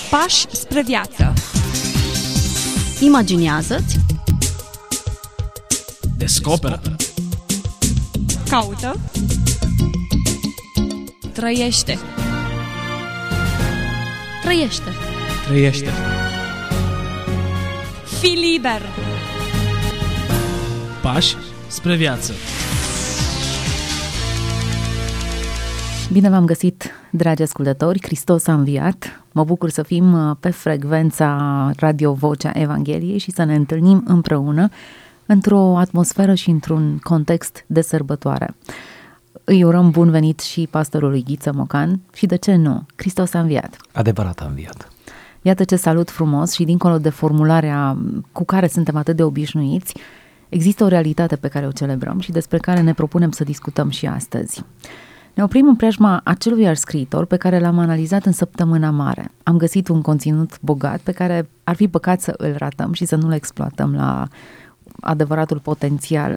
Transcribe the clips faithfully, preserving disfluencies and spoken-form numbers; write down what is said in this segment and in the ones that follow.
Pași spre viață. Imaginează-ți. Descoperă. Caută. Trăiește. Trăiește. Trăiește. Fii liber. Pași spre viață. Bine v-am găsit, dragi ascultători, Hristos a înviat. Mă bucur să fim pe frecvența Radio Vocea Evangheliei și să ne întâlnim împreună într-o atmosferă și într-un context de sărbătoare. Îi urăm bun venit și pastorului Ghiță Mocan și, de ce nu, Hristos a înviat. Adevărat a înviat. Iată ce salut frumos și dincolo de formularea cu care suntem atât de obișnuiți, există o realitate pe care o celebrăm și despre care ne propunem să discutăm și astăzi. Ne oprim în preajma acelui scriitor pe care l-am analizat în săptămâna mare. Am găsit un conținut bogat pe care ar fi păcat să îl ratăm și să nu-l exploatăm la adevăratul potențial.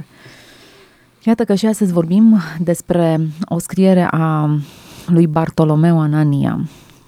Iată că și astăzi vorbim despre o scriere a lui Bartolomeu Anania.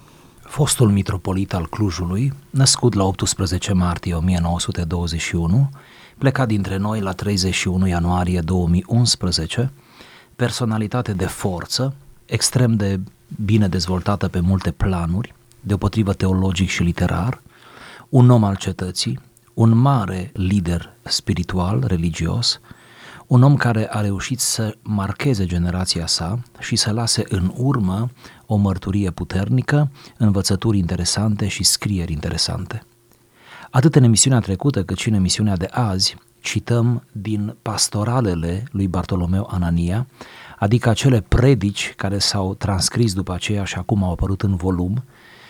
Fostul mitropolit al Clujului, născut la optsprezece martie o mie nouă sute douăzeci și unu, plecat dintre noi la treizeci și unu ianuarie două mii unsprezece, personalitate de forță, extrem de bine dezvoltată pe multe planuri, deopotrivă teologic și literar, un om al cetății, un mare lider spiritual, religios, un om care a reușit să marcheze generația sa și să lase în urmă o mărturie puternică, învățături interesante și scrieri interesante. Atât în emisiunea trecută cât și în emisiunea de azi cităm din pastoralele lui Bartolomeu Anania, adică acele predici care s-au transcris după aceea și acum au apărut în volum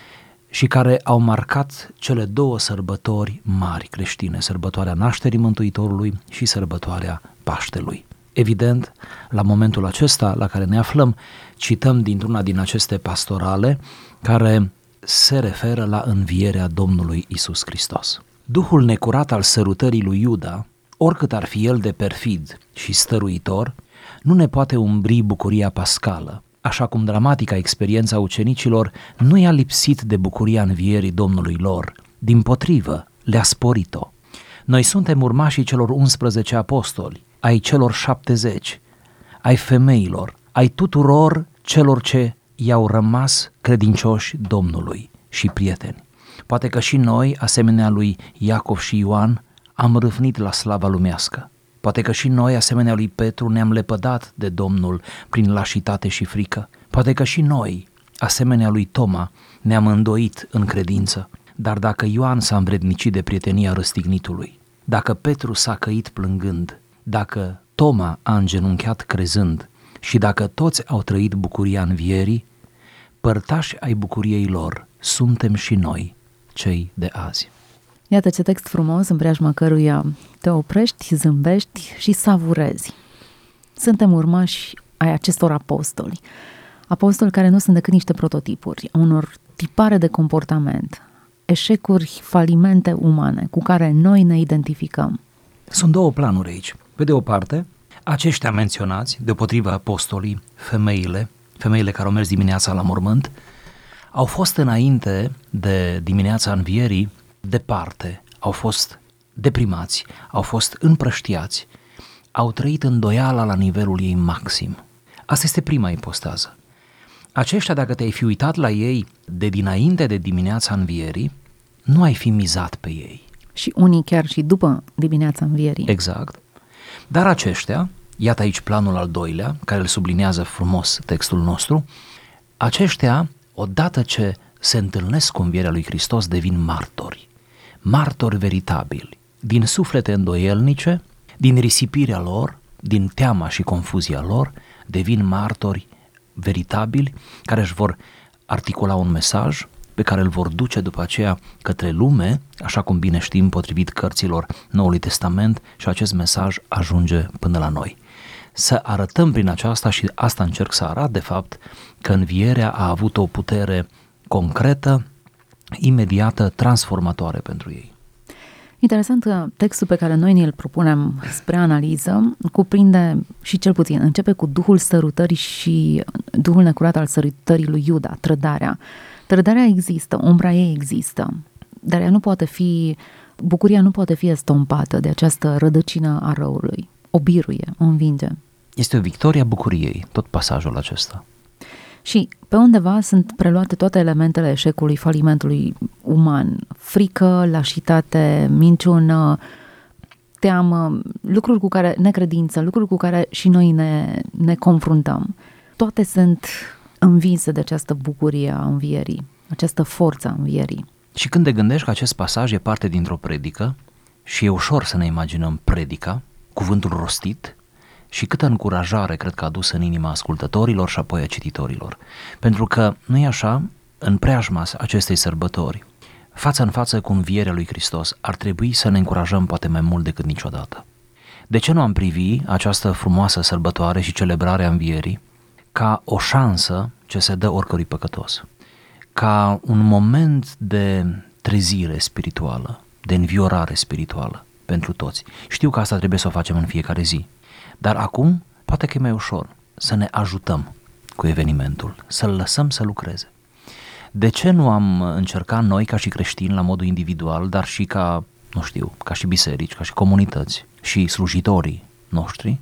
și care au marcat cele două sărbători mari creștine, sărbătoarea nașterii Mântuitorului și sărbătoarea Paștelui. Evident, la momentul acesta la care ne aflăm, cităm dintr-una din aceste pastorale care se referă la învierea Domnului Iisus Hristos. Duhul necurat al sărutării lui Iuda, oricât ar fi el de perfid și stăruitor, nu ne poate umbri bucuria pascală, așa cum dramatica experiența ucenicilor nu i-a lipsit de bucuria învierii Domnului lor, dimpotrivă, le-a sporit-o. Noi suntem urmașii celor unsprezece apostoli, ai celor șaptezeci, ai femeilor, ai tuturor celor ce i-au rămas credincioși Domnului și prieteni. Poate că și noi, asemenea lui Iacov și Ioan, am râvnit la slava lumească. Poate că și noi, asemenea lui Petru, ne-am lepădat de Domnul prin lașitate și frică. Poate că și noi, asemenea lui Toma, ne-am îndoit în credință. Dar dacă Ioan s-a învrednicit de prietenia răstignitului, dacă Petru s-a căit plângând, dacă Toma a îngenunchiat crezând și dacă toți au trăit bucuria învierii, părtași ai bucuriei lor suntem și noi, cei de azi. Iată ce text frumos în preajma căruia te oprești, zâmbești și savurezi. Suntem urmași ai acestor apostoli. Apostoli care nu sunt decât niște prototipuri, unor tipare de comportament, eșecuri, falimente umane cu care noi ne identificăm. Sunt două planuri aici. Pe de o parte, aceștia menționați, deopotrivă apostolii, femeile, femeile care au mers dimineața la mormânt, au fost înainte de dimineața învierii departe, au fost deprimați, au fost împrăștiați, au trăit îndoiala la nivelul ei maxim. Asta este prima ipostază. Aceștia, dacă te-ai fi uitat la ei de dinainte de dimineața învierii, nu ai fi mizat pe ei. Și unii chiar și după dimineața învierii. Exact. Dar aceștia, iată aici planul al doilea, care îl sublinează frumos textul nostru, aceștia, odată ce se întâlnesc cu învierea lui Hristos, devin martori, martori veritabili, din suflete îndoielnice, din risipirea lor, din teama și confuzia lor, devin martori veritabili care își vor articula un mesaj pe care îl vor duce după aceea către lume, așa cum bine știm, potrivit cărților Noului Testament, și acest mesaj ajunge până la noi. Să arătăm prin aceasta, și asta încerc să arăt de fapt, că învierea a avut o putere concretă, imediată, transformatoare pentru ei. Interesant că textul pe care noi ne-l propunem spre analiză cuprinde și cel puțin începe cu duhul sărutării și duhul necurat al sărutării lui Iuda, trădarea, Trădarea există, umbra ei există, dar ea nu poate fi, bucuria nu poate fi estompată de această rădăcină a răului. O biruie, o învinge. Este o victorie a bucuriei, tot pasajul acesta. Și pe undeva sunt preluate toate elementele eșecului, falimentului uman. Frică, lașitate, minciună, teamă, lucruri cu care, necredință, lucruri cu care și noi ne, ne confruntăm. Toate sunt învinse de această bucurie a învierii, această forță a învierii. Și când te gândești că acest pasaj e parte dintr-o predică și e ușor să ne imaginăm predica, cuvântul rostit, și câtă încurajare cred că a dus în inima ascultătorilor și apoi a cititorilor. Pentru că, nu e așa, în preajma acestei sărbători, față în față cu învierea lui Hristos, ar trebui să ne încurajăm poate mai mult decât niciodată. De ce nu am privi această frumoasă sărbătoare și celebrare a învierii ca o șansă ce se dă oricărui păcătos? Ca un moment de trezire spirituală, de înviorare spirituală pentru toți. Știu că asta trebuie să o facem în fiecare zi. Dar acum, poate că e mai ușor să ne ajutăm cu evenimentul, să-l lăsăm să lucreze. De ce nu am încercat noi, ca și creștini, la modul individual, dar și ca, nu știu, ca și biserici, ca și comunități și slujitorii noștri,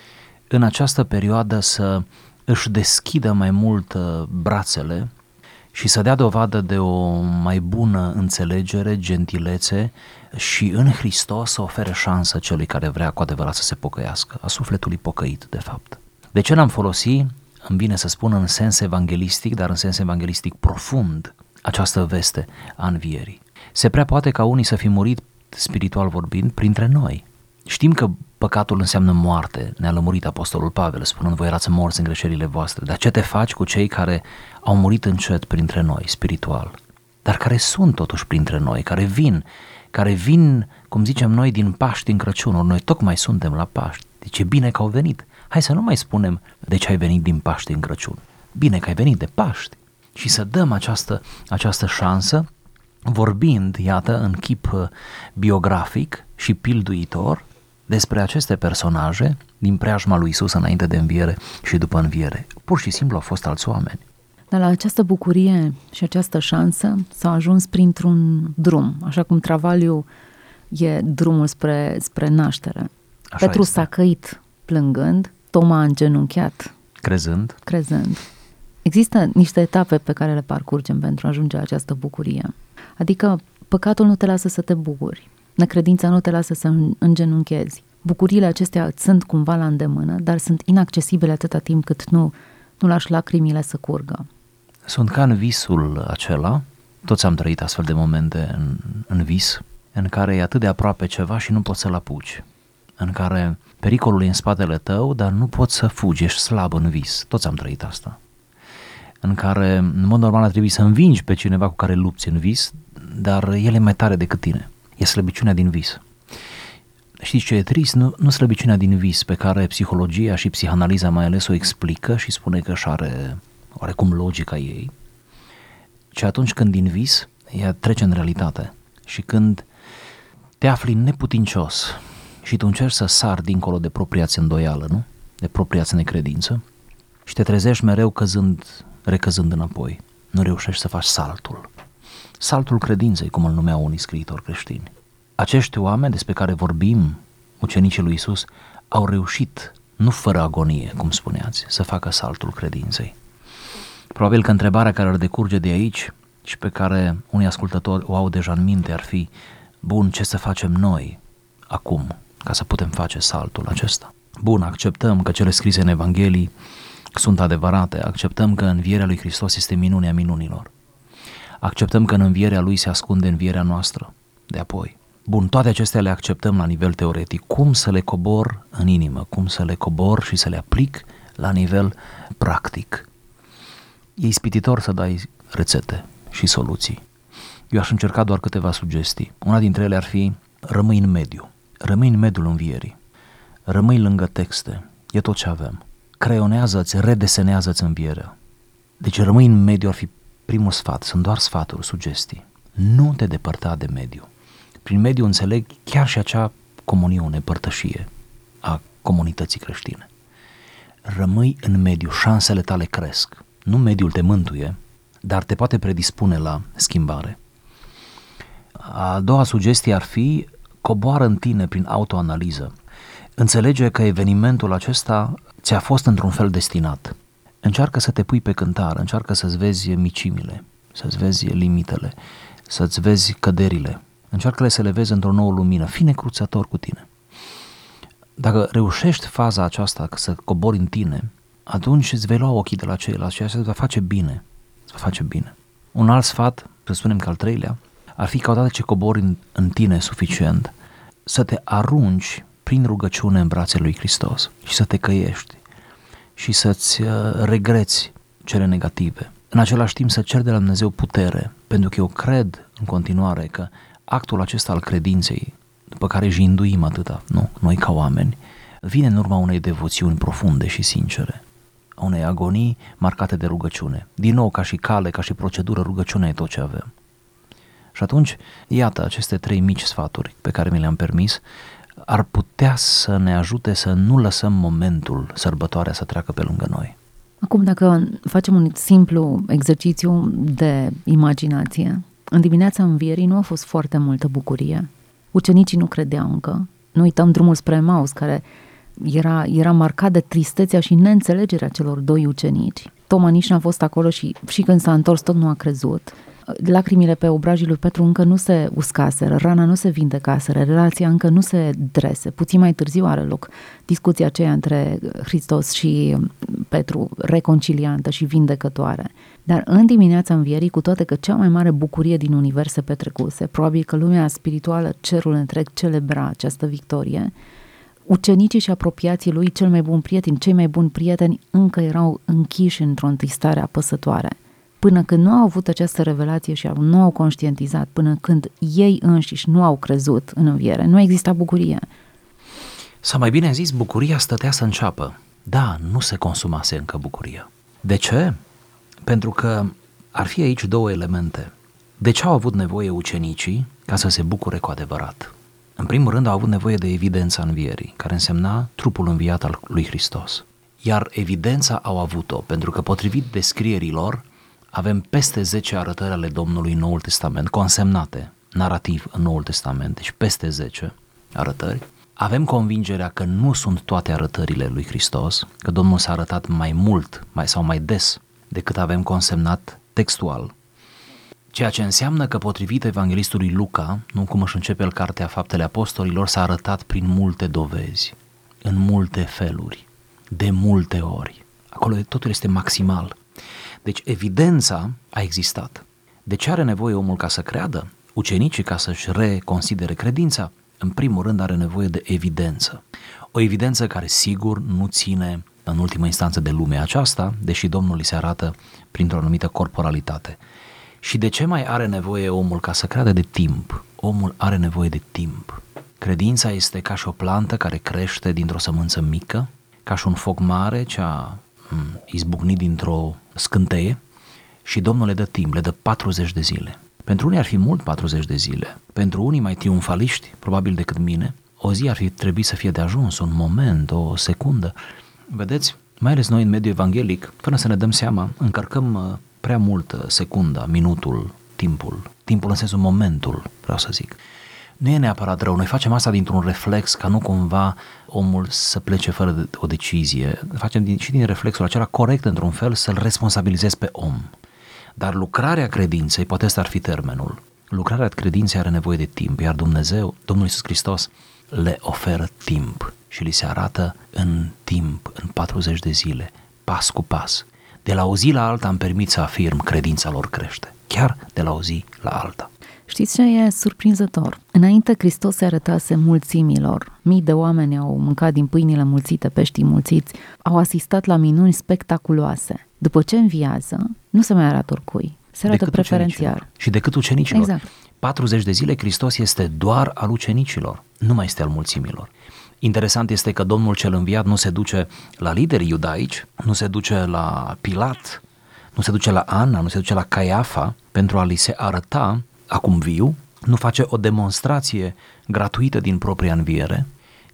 în această perioadă să își deschidă mai mult brațele și să dea dovadă de o mai bună înțelegere, gentilețe și în Hristos să ofere șansă celui care vrea cu adevărat să se pocăiască, a sufletului pocăit, de fapt. De ce n-am folosit, îmi vine să spun în sens evanghelistic, dar în sens evanghelistic profund, această veste a învierii? Se prea poate ca unii să fi murit, spiritual vorbind, printre noi. Știm că păcatul înseamnă moarte, ne-a lămurit Apostolul Pavel, spunând voi erați morți în greșelile voastre. Dar ce te faci cu cei care au murit încet printre noi, spiritual, dar care sunt totuși printre noi, care vin, care vin, cum zicem noi, din Paști în Crăciun, noi tocmai suntem la Paști, deci e bine că au venit. Hai să nu mai spunem de ce ai venit din Paști în Crăciun, bine că ai venit de Paști și să dăm această, această șansă, vorbind, iată, în chip biografic și pilduitor, despre aceste personaje din preajma lui Iisus înainte de înviere și după înviere. Pur și simplu au fost alți oameni. Dar la această bucurie și această șansă s-a ajuns printr-un drum, așa cum Travaliu e drumul spre, spre naștere. Așa Petru este. s-a căit plângând, Toma a îngenunchiat Crezând. crezând. Există niște etape pe care le parcurgem pentru a ajunge la această bucurie. Adică păcatul nu te lasă să te bucuri, necredința nu te lasă să îngenunchezi. Bucuriile acestea sunt cumva la îndemână, dar sunt inaccesibile atâta timp cât nu, nu lași lacrimile să curgă. Sunt ca în visul acela, toți am trăit astfel de momente în, în vis, în care e atât de aproape ceva și nu poți să-l apuci, în care pericolul e în spatele tău, dar nu poți să fugi, ești slab în vis, toți am trăit asta, în care în mod normal ar trebui să învingi pe cineva cu care lupți în vis, dar el e mai tare decât tine, e slăbiciunea din vis. Știți ce e trist? Nu, nu slăbiciunea din vis pe care psihologia și psihanaliza mai ales o explică și spune că își are oarecum logica ei, ci atunci când din vis ea trece în realitate și când te afli neputincios și tu încerci să sari dincolo de propria-ți îndoială, nu? De propria-ți necredință și te trezești mereu căzând, recăzând înapoi, nu reușești să faci saltul. Saltul credinței, cum îl numeau unii scriitori creștini. Acești oameni despre care vorbim, ucenicii lui Iisus, au reușit, nu fără agonie, cum spuneați, să facă saltul credinței. Probabil că întrebarea care ar decurge de aici și pe care unii ascultători o au deja în minte ar fi: bun, ce să facem noi acum ca să putem face saltul acesta? Bun, acceptăm că cele scrise în Evanghelii sunt adevărate, acceptăm că învierea lui Hristos este minunea minunilor, acceptăm că în învierea lui se ascunde învierea noastră de apoi. Bun, toate acestea le acceptăm la nivel teoretic. Cum să le cobor în inimă? Cum să le cobor și să le aplic la nivel practic? E ispititor să dai rețete și soluții. Eu aș încerca doar câteva sugestii. Una dintre ele ar fi: rămâi în mediu. Rămâi în mediul învierii. Rămâi lângă texte. E tot ce avem. Creionează-ți, redesenează-ți învierea. Deci rămâi în mediu ar fi primul sfat. Sunt doar sfaturi, sugestii. Nu te depărta de mediu. Prin mediu înțeleg chiar și acea comuniune, părtășie a comunității creștine. Rămâi în mediu, șansele tale cresc. Nu mediul te mântuie, dar te poate predispune la schimbare. A doua sugestie ar fi: coboară în tine prin autoanaliză. Înțelege că evenimentul acesta ți-a fost într-un fel destinat. Încearcă să te pui pe cântar, încearcă să-ți vezi micimile, să-ți vezi limitele, să-ți vezi căderile. Încearcă să le vezi într-o nouă lumină. Fii necruțător cu tine. Dacă reușești faza aceasta, să cobori în tine, atunci îți vei lua ochii de la ceilalți și asta îți va face bine. Îți va face bine. Un alt sfat, să spunem că al treilea, ar fi că odată ce cobori în, în tine suficient, să te arunci prin rugăciune în brațele lui Hristos și să te căiești și să-ți regreți cele negative. În același timp să ceri de la Dumnezeu putere, pentru că eu cred în continuare că actul acesta al credinței, după care jinduim atâta, nu, noi ca oameni, vine în urma unei devoțiuni profunde și sincere, a unei agonii marcate de rugăciune. Din nou, ca și cale, ca și procedură, rugăciunea e tot ce avem. Și atunci, iată, aceste trei mici sfaturi pe care mi le-am permis ar putea să ne ajute să nu lăsăm momentul, sărbătoarea, să treacă pe lângă noi. Acum, dacă facem un simplu exercițiu de imaginație, în dimineața învierii nu a fost foarte multă bucurie. Ucenicii nu credeau încă. Nu uităm drumul spre Emaus, care era, era marcat de tristețea și neînțelegerea celor doi ucenici. Toma nici n-a fost acolo și, și când s-a întors tot nu a crezut. Lacrimile pe obrajii lui Petru încă nu se uscaseră, rana nu se vindecaseră, relația încă nu se drese. Puțin mai târziu are loc discuția aceea între Hristos și Petru, reconciliantă și vindecătoare. Dar în dimineața învierii, cu toate că cea mai mare bucurie din univers se petrecuse, probabil că lumea spirituală, cerul întreg, celebra această victorie, ucenicii și apropiații lui, cel mai bun prieten, cei mai buni prieteni, încă erau închiși într-o întristare apăsătoare. Până când nu au avut această revelație și nu au conștientizat, până când ei înșiși nu au crezut în înviere, nu exista bucurie. Sau mai bine zis, bucuria stătea să înceapă. Da, nu se consumase încă bucuria. De ce? Pentru că ar fi aici două elemente. De ce au avut nevoie ucenicii ca să se bucure cu adevărat? În primul rând au avut nevoie de evidența învierii, care însemna trupul înviat al lui Hristos. Iar evidența au avut-o, pentru că potrivit descrierilor, avem peste zece arătări ale Domnului în Noul Testament, consemnate, narativ în Noul Testament, deci peste zece arătări. Avem convingerea că nu sunt toate arătările lui Hristos, că Domnul s-a arătat mai mult mai sau mai des decât avem consemnat textual. Ceea ce înseamnă că potrivit evanghelistului Luca, nu cum își începe el cartea Faptele Apostolilor, s-a arătat prin multe dovezi, în multe feluri, de multe ori. Acolo totul este maximal. Deci evidența a existat. De ce are nevoie omul ca să creadă? Ucenicii ca să-și reconsidere credința? În primul rând are nevoie de evidență. O evidență care sigur nu ține în ultimă instanță de lumea aceasta, deși Domnul îi se arată printr-o anumită corporalitate. Și de ce mai are nevoie omul ca să creadă? De timp. Omul are nevoie de timp. Credința este ca și o plantă care crește dintr-o sămânță mică, ca și un foc mare ce a izbucnit dintr-o scânteie și Domnul le dă timp, le dă patruzeci de zile. Pentru unii ar fi mult patruzeci de zile, pentru unii mai triumfaliști, probabil decât mine, o zi ar fi trebuit să fie de ajuns, un moment, o secundă. Vedeți, mai ales noi în mediul evanghelic, fără să ne dăm seama, încărcăm prea mult secunda, minutul, timpul, timpul în sensul momentul, vreau să zic. Nu e neapărat rău, noi facem asta dintr-un reflex ca nu cumva omul să plece fără o decizie. Facem din, și din reflexul acela corect într-un fel să-l responsabilizezi pe om. Dar lucrarea credinței, poate ăsta ar fi termenul, lucrarea credinței are nevoie de timp, iar Dumnezeu, Domnul Iisus Hristos, le oferă timp și li se arată în timp, în patruzeci de zile, pas cu pas. De la o zi la alta îmi permit să afirm, credința lor crește, chiar de la o zi la alta. Știți ce e surprinzător? Înainte Hristos se arătase mulțimilor. Mii de oameni au mâncat din pâinile mulțite, peștii mulțiți, au asistat la minuni spectaculoase. După ce înviază, nu se mai arată oricui, se arată decât preferențial. Ucenicilor. Și decât ucenicilor. Exact. patruzeci de zile Hristos este doar al ucenicilor, nu mai este al mulțimilor. Interesant este că Domnul cel înviat nu se duce la liderii iudaici, nu se duce la Pilat, nu se duce la Ana, nu se duce la Caiafa pentru a li se arăta acum viu, nu face o demonstrație gratuită din propria înviere,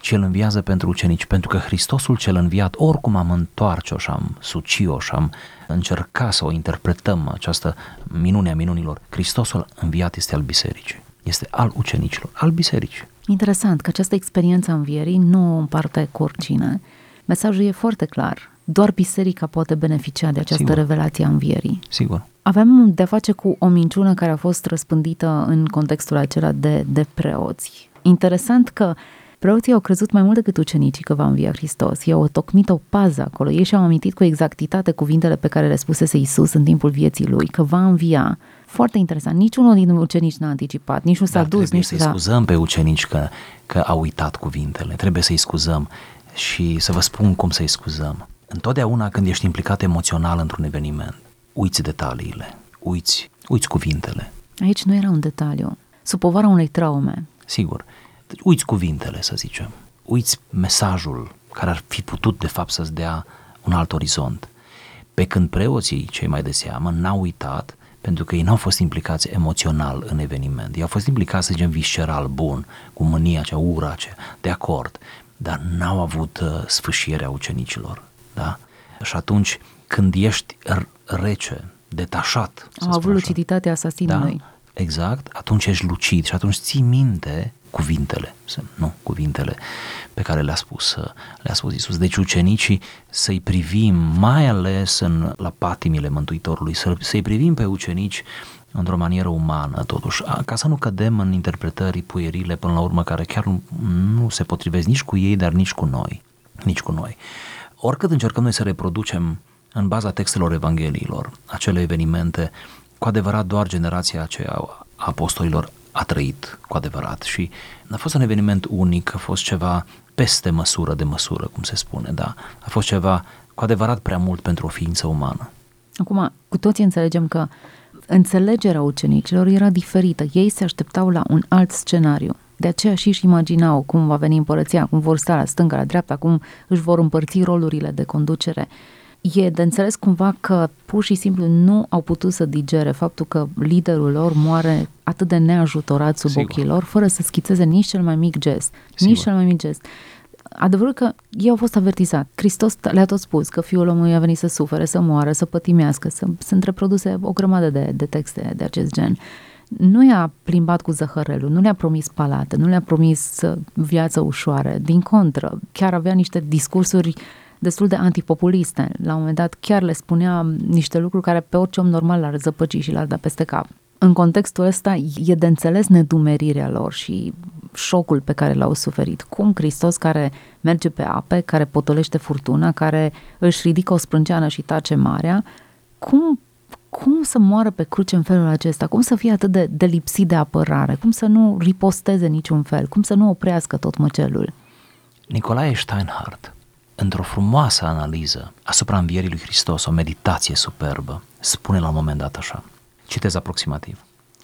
ci îl înviază pentru ucenici, pentru că Hristosul cel înviat, oricum am întoarce-o și am suci-o și am încercat să o interpretăm, această minune a minunilor, Hristosul înviat este al bisericii, este al ucenicilor, al bisericii. Interesant că această experiență a învierii nu o împarte cu oricine. Mesajul e foarte clar. Doar biserica poate beneficia de această Sigur. revelație a învierii. Sigur. Avem de-a face cu o minciună care a fost răspândită în contextul acela de, de preoți. Interesant că preoții au crezut mai mult decât ucenicii că va învia Hristos. I-au tocmit o pază acolo. Ei și-au amintit cu exactitate cuvintele pe care le spusese Iisus în timpul vieții lui, că va învia. Foarte interesant. Niciunul din ucenici n-a anticipat, nici nu s-a Dar dus. trebuie nici să-i s-a... scuzăm pe ucenici că, că au uitat cuvintele. Trebuie să-i scuzăm și să vă spun cum să-i scuzăm. Întotdeauna când ești implicat emoțional într-un eveniment, uiți detaliile, uiți, uiți cuvintele. Aici nu era un detaliu. Sub povara unei traume. Sigur. Deci, uiți cuvintele, să zicem. Uiți mesajul care ar fi putut, de fapt, să-ți dea un alt orizont. Pe când preoții, cei mai de seamă, n-au uitat, pentru că ei n-au fost implicați emoțional în eveniment. Ei au fost implicați, să zicem, visceral, bun, cu mânia cea, ura cea, de acord, dar n-au avut uh, sfâșierea ucenicilor. Da? Și atunci, când ești rece, detașat, Au avut luciditatea asasinului. Da? Exact, atunci ești lucid și atunci ții minte cuvintele, nu, cuvintele pe care le-a spus, le-a spus Iisus. Deci ucenicii să-i privim, mai ales în, la patimile Mântuitorului, să, să-i privim pe ucenici într-o manieră umană, totuși, ca să nu cădem în interpretări puierile până la urmă, care chiar nu, nu se potrivesc nici cu ei, dar nici cu noi, nici cu noi. Oricât încercăm noi să reproducem în baza textelor Evangheliilor acele evenimente, cu adevărat doar generația aceea a apostolilor a trăit cu adevărat și a fost un eveniment unic, a fost ceva peste măsură de măsură, cum se spune, da? A fost ceva cu adevărat prea mult pentru o ființă umană. Acum, cu toții înțelegem că înțelegerea ucenicilor era diferită. Ei se așteptau la un alt scenariu. De aceea și își imaginau cum va veni împărăția, cum vor sta la stânga, la dreapta, cum își vor împărți rolurile de conducere. E de înțeles cumva că pur și simplu nu au putut să digere faptul că liderul lor moare atât de neajutorat sub Sigur. ochii lor, fără să schițeze nici cel mai mic gest. Sigur. Nici cel mai mic gest. Adevărul că ei au fost avertizați. Hristos le-a tot spus că Fiul omului a venit să sufere, să moară, să pătimească, să sunt reproduse o grămadă de, de texte de acest gen. Nu i-a plimbat cu zăhărelul, nu le-a promis palate, nu le-a promis viață ușoară. Din contră, chiar avea niște discursuri destul de antipopuliste. La un moment dat chiar le spunea niște lucruri care pe orice om normal l-ar zăpăci și l-ar da peste cap. În contextul ăsta e de înțeles nedumerirea lor și șocul pe care l-au suferit. Cum Hristos, care merge pe ape, care potolește furtuna, care își ridică o sprânceană și tace marea, cum, cum să moară pe cruce în felul acesta? Cum să fie atât de, de lipsit de apărare? Cum să nu riposteze niciun fel? Cum să nu oprească tot măcelul? Nicolae Steinhardt, într-o frumoasă analiză asupra învierii lui Hristos, o meditație superbă, spune la un moment dat așa, citez aproximativ: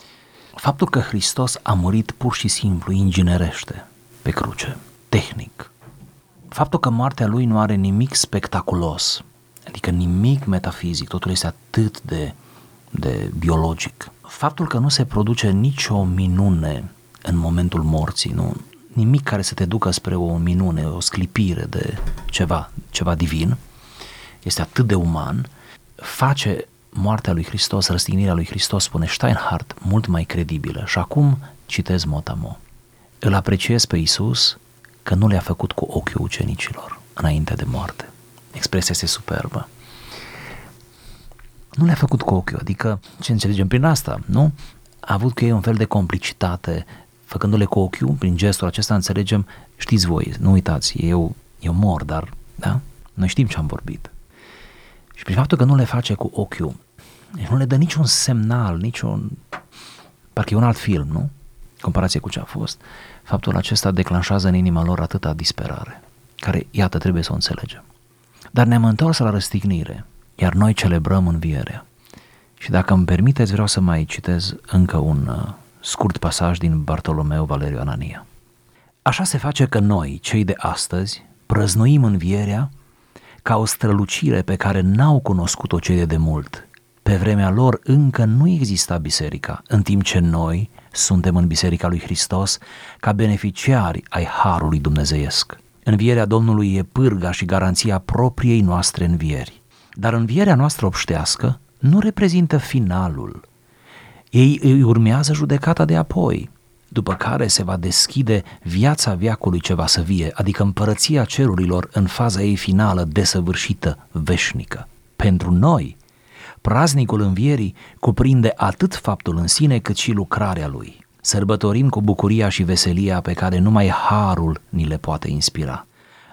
faptul că Hristos a murit pur și simplu inginerește pe cruce, tehnic, faptul că moartea lui nu are nimic spectaculos, adică nimic metafizic, totul este atât de, de biologic, faptul că nu se produce nicio minune în momentul morții, nu, nimic care să te ducă spre o minune, o sclipire de ceva, ceva divin, este atât de uman, face moartea lui Hristos, răstignirea lui Hristos, spune Steinhardt, mult mai credibilă. Și acum citez mot-a-mot. Îl apreciez pe Iisus că nu le-a făcut cu ochiul ucenicilor înainte de moarte. Expresia este superbă. Nu le-a făcut cu ochiul, adică ce înțelegem prin asta, nu? A avut cu ei un fel de complicitate, făcându-le cu ochiul, prin gestul acesta înțelegem, știți voi, nu uitați, eu, eu mor, dar, da? Noi știm ce am vorbit. Și prin faptul că nu le face cu ochiul, nu le dă niciun semnal, niciun... Parcă e un alt film, nu? Comparație cu ce a fost. Faptul acesta declanșează în inima lor atâta disperare, care, iată, trebuie să o înțelegem. Dar ne-am întors la răstignire, iar noi celebrăm învierea. Și dacă îmi permiteți, vreau să mai citez încă un uh, scurt pasaj din Bartolomeu Valeriu Anania. Așa se face că noi, cei de astăzi, prăznuim învierea ca o strălucire pe care n-au cunoscut-o cei de demult. Pe vremea lor încă nu exista biserica, în timp ce noi suntem în Biserica lui Hristos ca beneficiari ai harului dumnezeiesc. Învierea Domnului e pârga și garanția propriei noastre învieri. Dar învierea noastră obștească nu reprezintă finalul. Ei îi urmează judecata de apoi, după care se va deschide viața veacului ce va să vie, adică împărăția cerurilor în faza ei finală, desăvârșită, veșnică. Pentru noi, praznicul învierii cuprinde atât faptul în sine cât și lucrarea lui. Sărbătorim cu bucuria și veselia pe care numai harul ni le poate inspira.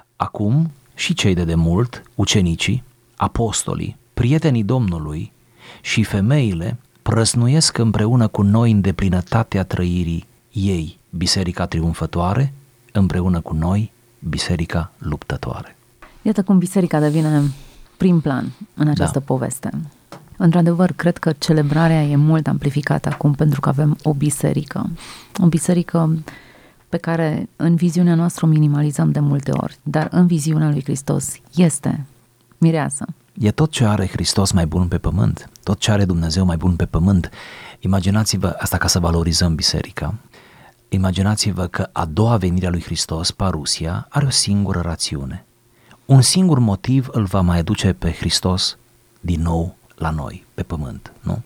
Acum și cei de demult, ucenicii, apostolii, prietenii Domnului și femeile prăznuiesc împreună cu noi în deplinătatea trăirii ei, biserica triumfătoare, împreună cu noi, biserica luptătoare. Iată cum biserica devine prim plan în această da. poveste. Într-adevăr, cred că celebrarea e mult amplificată acum pentru că avem o biserică. O biserică pe care în viziunea noastră o minimalizăm de multe ori, dar în viziunea lui Hristos este mireasă. E tot ce are Hristos mai bun pe pământ, tot ce are Dumnezeu mai bun pe pământ. Imaginați-vă, asta ca să valorizăm biserica, imaginați-vă că a doua venire a lui Hristos, parusia, are o singură rațiune. Un singur motiv îl va mai aduce pe Hristos din nou la noi, pe pământ, nu?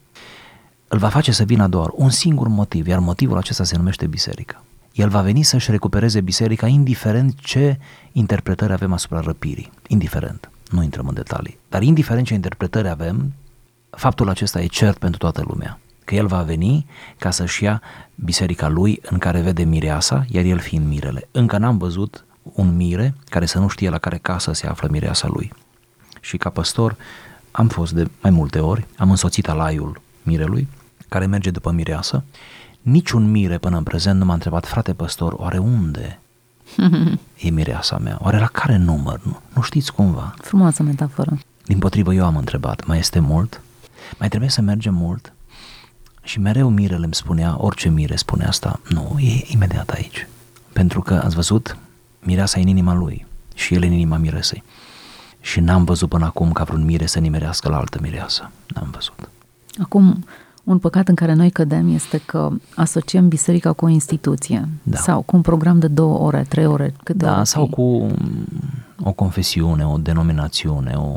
Îl va face să vină doar un singur motiv, iar motivul acesta se numește biserica. El va veni să-și recupereze biserica indiferent ce interpretări avem asupra răpirii, indiferent. Nu intrăm în detalii. Dar indiferent ce interpretări avem, faptul acesta e cert pentru toată lumea. Că el va veni ca să-și ia biserica lui în care vede mireasa, iar el fiind mirele. Încă n-am văzut un mire care să nu știe la care casă se află mireasa lui. Și ca păstor am fost de mai multe ori, am însoțit alaiul mirelui, care merge după mireasă. Niciun mire până în prezent nu m-a întrebat: frate păstor, oare unde e mireasa mea? Oare la care număr? Nu, nu știți cumva? Frumoasă metaforă. Dimpotrivă, eu am întrebat: mai este mult? Mai trebuie să mergem mult? Și mereu mirele îmi spunea, orice mire spune asta: nu, e imediat aici. Pentru că, ați văzut, mireasa e în inima lui și el în inima miresei. Și n-am văzut până acum ca vreun mire să nimerească la altă mireasă. N-am văzut. Acum, un păcat în care noi cădem este că asociem biserica cu o instituție, da. Sau cu un program de două ore, trei ore, câte Da, ori sau fi. cu o confesiune, o denominațiune, o,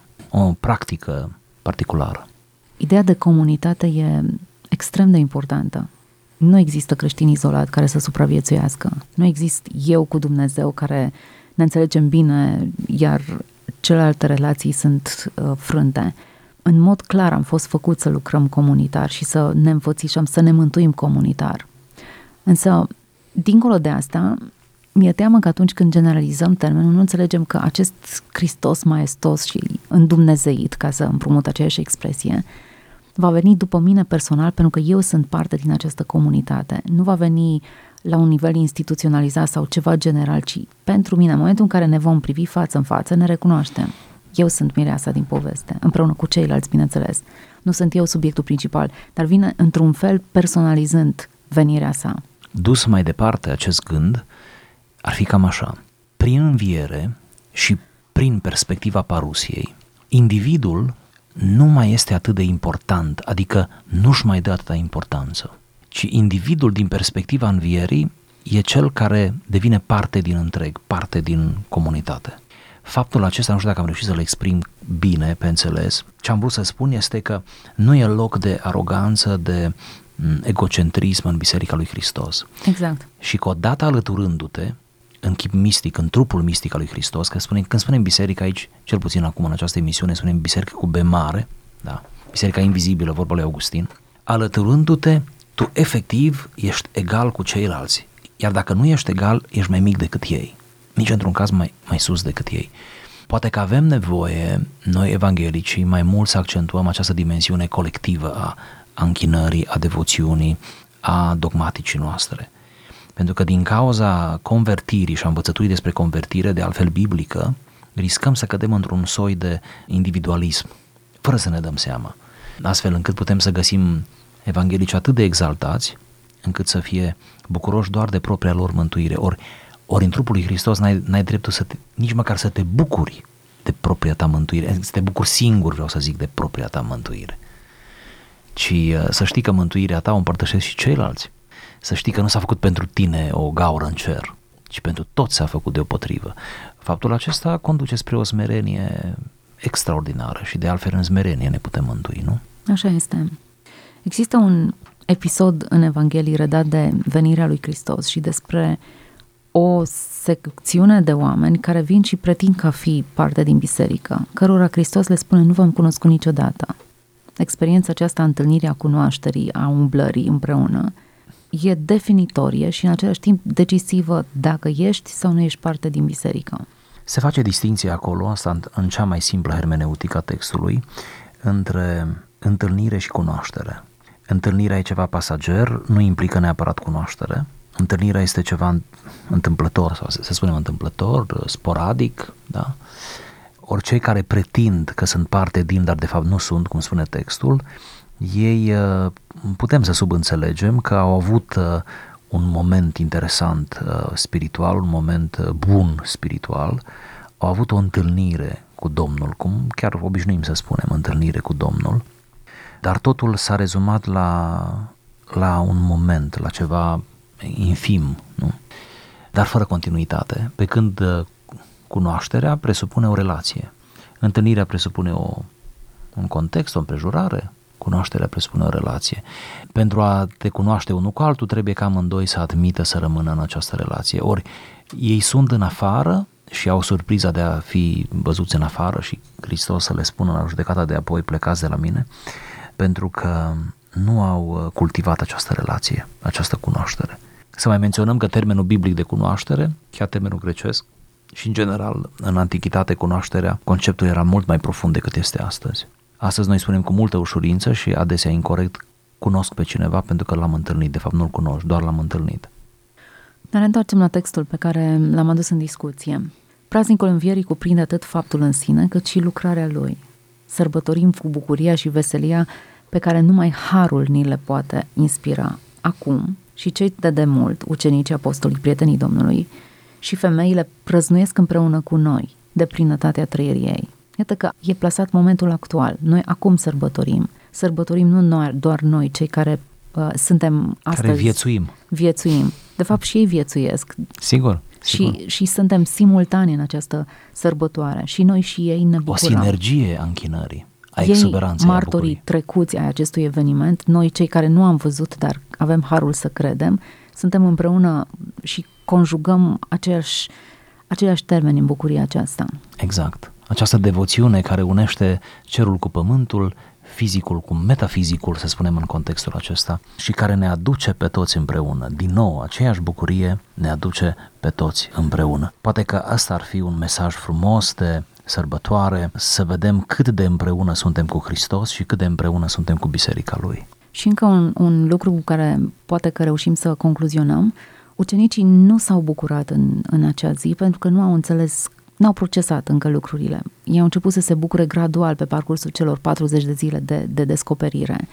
o practică particulară. Ideea de comunitate e extrem de importantă. Nu există creștin izolat care să supraviețuiască. Nu există eu cu Dumnezeu care ne înțelegem bine, iar celelalte relații sunt uh, frânte. În mod clar am fost făcuți să lucrăm comunitar și să ne înfățișăm, să ne mântuim comunitar. Însă, dincolo de asta, mi-e teamă că atunci când generalizăm termenul, nu înțelegem că acest Hristos maestos și îndumnezeit, ca să împrumut aceeași expresie, va veni după mine personal pentru că eu sunt parte din această comunitate. Nu va veni la un nivel instituționalizat sau ceva general, ci pentru mine, în momentul în care ne vom privi față în față, ne recunoaștem. Eu sunt mireasa din poveste, împreună cu ceilalți, bineînțeles. Nu sunt eu subiectul principal, dar vine într-un fel personalizând venirea sa. Dus mai departe acest gând ar fi cam așa: prin înviere și prin perspectiva parusiei, individul nu mai este atât de important, adică nu-și mai dă atâta importanță, ci individul din perspectiva învierii e cel care devine parte din întreg, parte din comunitate. Faptul acesta, nu știu dacă am reușit să-l exprim bine, pe înțeles. Ce am vrut să spun este că nu e loc de aroganță, de egocentrism în Biserica lui Hristos. Exact. Și că odată alăturându-te în chip mistic, în trupul mistic al lui Hristos, că spunem, când spunem biserică aici, cel puțin acum în această emisiune, spunem biserică cu B mare, da? Biserica invizibilă, vorba lui Augustin, alăturându-te, tu efectiv ești egal cu ceilalți. Iar dacă nu ești egal, ești mai mic decât ei. Nici într-un caz mai, mai sus decât ei. Poate că avem nevoie, noi evanghelicii, mai mult să accentuăm această dimensiune colectivă a, a închinării, a devoțiunii, a dogmaticii noastre. Pentru că din cauza convertirii și a învățăturii despre convertire, de altfel biblică, riscăm să cădem într-un soi de individualism, fără să ne dăm seama. Astfel încât putem să găsim evanghelici atât de exaltați, încât să fie bucuroși doar de propria lor mântuire. Ori, ori în trupul lui Hristos n-ai, n-ai dreptul să te, nici măcar să te bucuri de propria ta mântuire, să te bucuri singur, vreau să zic, de propria ta mântuire. ci să știi că mântuirea ta o împărtășesc și ceilalți. Să știi că nu s-a făcut pentru tine o gaură în cer, ci pentru toți s-a făcut deopotrivă. Faptul acesta conduce spre o smerenie extraordinară și de altfel în smerenie ne putem mântui, nu? Așa este. Există un episod în Evanghelie redat de venirea lui Hristos și despre o secțiune de oameni care vin și pretind că fi parte din biserică, cărora Hristos le spune: nu v-am cunoscut niciodată. Experiența aceasta, întâlnirea cunoașterii, a umblării împreună, e definitorie și în același timp decisivă dacă ești sau nu ești parte din biserică. Se face distinție acolo, asta în cea mai simplă hermeneutică a textului, între întâlnire și cunoaștere. Întâlnirea e ceva pasager, nu implică neapărat cunoaștere. Întâlnirea este ceva întâmplător, sau să spunem întâmplător, sporadic, da? Ori cei care pretind că sunt parte din, dar de fapt nu sunt, cum spune textul, ei putem să subînțelegem că au avut un moment interesant spiritual, un moment bun spiritual, au avut o întâlnire cu Domnul, cum chiar obișnuim să spunem, întâlnire cu Domnul, dar totul s-a rezumat la, la un moment, la ceva infim, nu? Dar fără continuitate, pe când cunoașterea presupune o relație. Întâlnirea presupune o, un context, o împrejurare, cunoașterea presupune o relație. Pentru a te cunoaște unul cu altul, trebuie ca amândoi să admită să rămână în această relație. Ori ei sunt în afară și au surpriza de a fi văzuți în afară și Hristos să le spună la judecata de apoi: plecați de la mine, pentru că nu au cultivat această relație, această cunoaștere. Să mai menționăm că termenul biblic de cunoaștere, chiar termenul grecesc, și în general în antichitate cunoașterea, conceptul era mult mai profund decât este astăzi. Astăzi noi spunem cu multă ușurință și adesea incorect: cunosc pe cineva pentru că l-am întâlnit. De fapt nu-l cunoști, doar l-am întâlnit. Dar ne întoarcem la textul pe care l-am adus în discuție. Praznicul Învierii cuprinde atât faptul în sine, cât și lucrarea lui. Sărbătorim cu bucuria și veselia pe care numai harul ni le poate inspira. Acum, și cei de demult, ucenicii, apostolii, prietenii Domnului, și femeile prăznuiesc împreună cu noi de plinătatea trăirii ei. Iată că e plasat momentul actual. Noi acum sărbătorim. Sărbătorim nu noi, doar noi, cei care uh, suntem astăzi. Care viețuim. Viețuim. De fapt și ei viețuiesc. Sigur. sigur. Și, și suntem simultani în această sărbătoare. Și noi și ei ne bucurăm. O sinergie a închinării, a ei, exuberanței, martorii trecuți ai acestui eveniment, noi cei care nu am văzut, dar avem harul să credem, suntem împreună și conjugăm aceiași, aceiași termeni în bucuria aceasta. Exact. Această devoțiune care unește cerul cu pământul, fizicul cu metafizicul, să spunem în contextul acesta, și care ne aduce pe toți împreună. Din nou, aceeași bucurie ne aduce pe toți împreună. Poate că asta ar fi un mesaj frumos de sărbătoare, să vedem cât de împreună suntem cu Hristos și cât de împreună suntem cu biserica Lui. Și încă un, un lucru cu care poate că reușim să concluzionăm: ucenicii nu s-au bucurat în, în acea zi pentru că nu au înțeles, n-au procesat încă lucrurile. Ei au început să se bucure gradual pe parcursul celor patruzeci de zile de, de descoperire.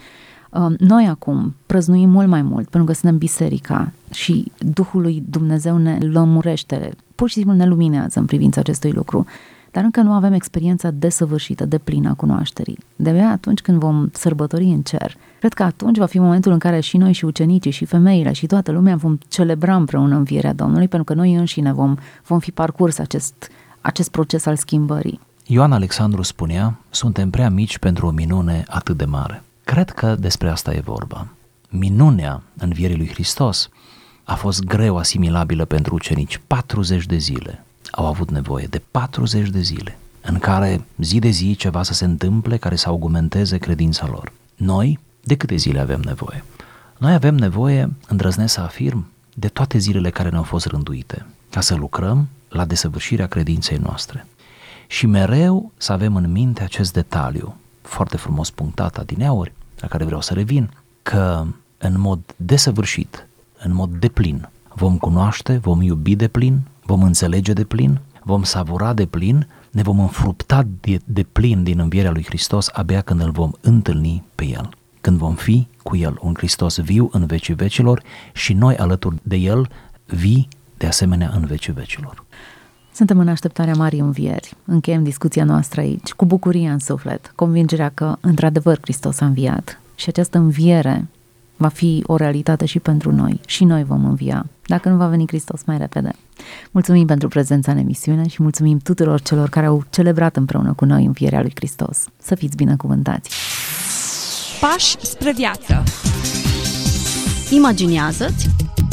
Noi acum prăznuim mult mai mult pentru că suntem biserica și Duhul lui Dumnezeu ne lămurește, pur și simplu ne luminează în privința acestui lucru. Dar încă nu avem experiența desăvârșită, deplină a cunoașterii. De-abia atunci când vom sărbători în cer, cred că atunci va fi momentul în care și noi și ucenicii și femeile și toată lumea vom celebra împreună învierea Domnului, pentru că noi înșine vom, vom fi parcurs acest, acest proces al schimbării. Ioan Alexandru spunea: suntem prea mici pentru o minune atât de mare. Cred că despre asta e vorba. Minunea învierii lui Hristos a fost greu asimilabilă pentru ucenici. patruzeci de zile au avut nevoie, de patruzeci de zile, în care zi de zi ceva să se întâmple care să augmenteze credința lor. Noi, de câte zile avem nevoie? Noi avem nevoie, îndrăznesc să afirm, de toate zilele care ne-au fost rânduite, ca să lucrăm la desăvârșirea credinței noastre. Și mereu să avem în minte acest detaliu, foarte frumos punctat adineauri, la care vreau să revin, că în mod desăvârșit, în mod deplin, vom cunoaște, vom iubi deplin, vom înțelege deplin, vom savura deplin, ne vom înfrupta de, de plin din învierea lui Hristos abia când îl vom întâlni pe El, când vom fi cu El, un Hristos viu în vecii vecilor și noi alături de El vii de asemenea în vecii vecilor. Suntem în așteptarea Marii Învieri. Încheiem discuția noastră aici, cu bucurie în suflet, convingerea că într-adevăr Hristos a înviat și această înviere va fi o realitate și pentru noi. Și noi vom învia, dacă nu va veni Hristos mai repede. Mulțumim pentru prezența în emisiune și mulțumim tuturor celor care au celebrat împreună cu noi învierea lui Hristos. Să fiți binecuvântați! Pași spre viață. Imaginează-ți,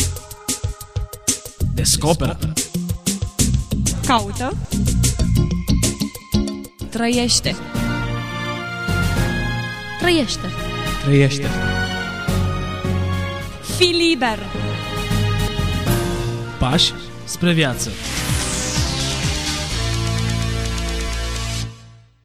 Descoperă. Caută. Trăiește. trăiește. Trăiește. Fii liber. Pași spre viață.